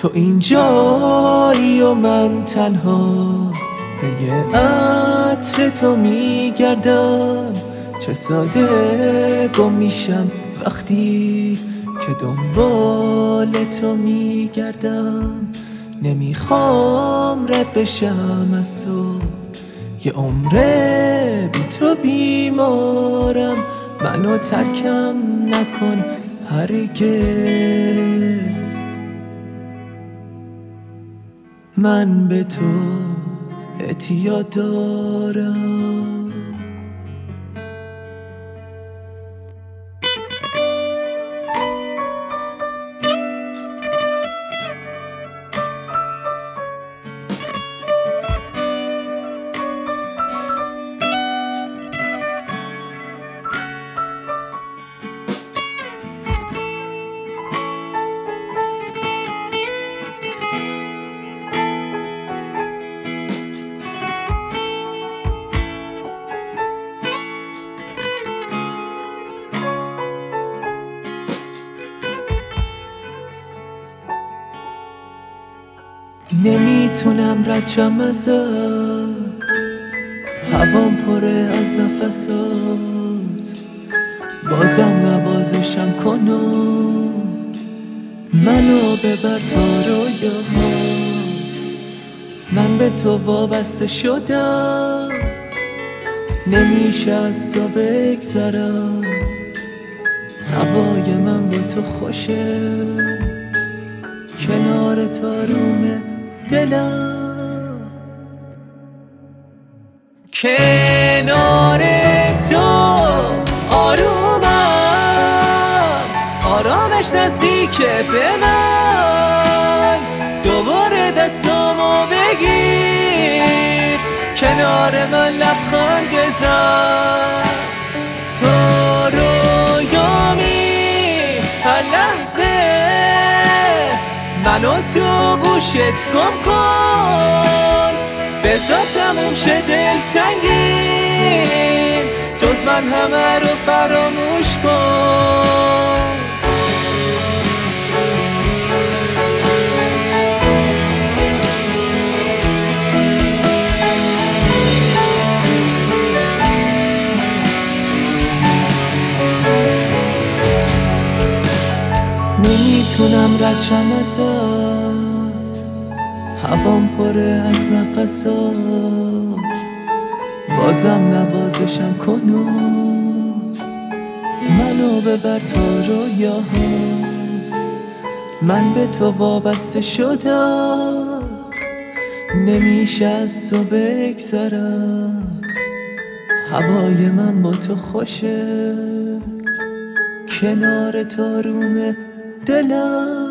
تو اینجایی و من تنها به یه عطر تو میگردم. چه ساده گم میشم وقتی که دنبال تو میگردم. نمیخوام رد بشم از تو، یه عمره بی تو بیمارم. منو ترکم نکن هرگز، من به تو اعتیاد دارم. نمیتونم رد ازت، هوام پره از نفسات. بازم نوازشم کن و منو ببر تا رویاهات. من به تو وابسته شدم، نمیشه از تو بگذرم. هوای من با تو خوشه، کنار تاروم دلم. کنار تو آرومم، آرامش نزدیکه به من. دوباره دستامو بگیر، کنار من لبخند بزن. تو رویامی هر لحظه، منو تو گوشت گم کن. بذار تموم شه دلتنگی، جز من همه رو فراموش کن. نمیتونم ردشم ازت، هوام پره از نفسات. بازم نوازشم کن و منو ببر تا رویاهات. من به تو وابسته شدم، نمیشه از تو بگذرم. هوای من با تو خوشه، کنار تاروم دلم.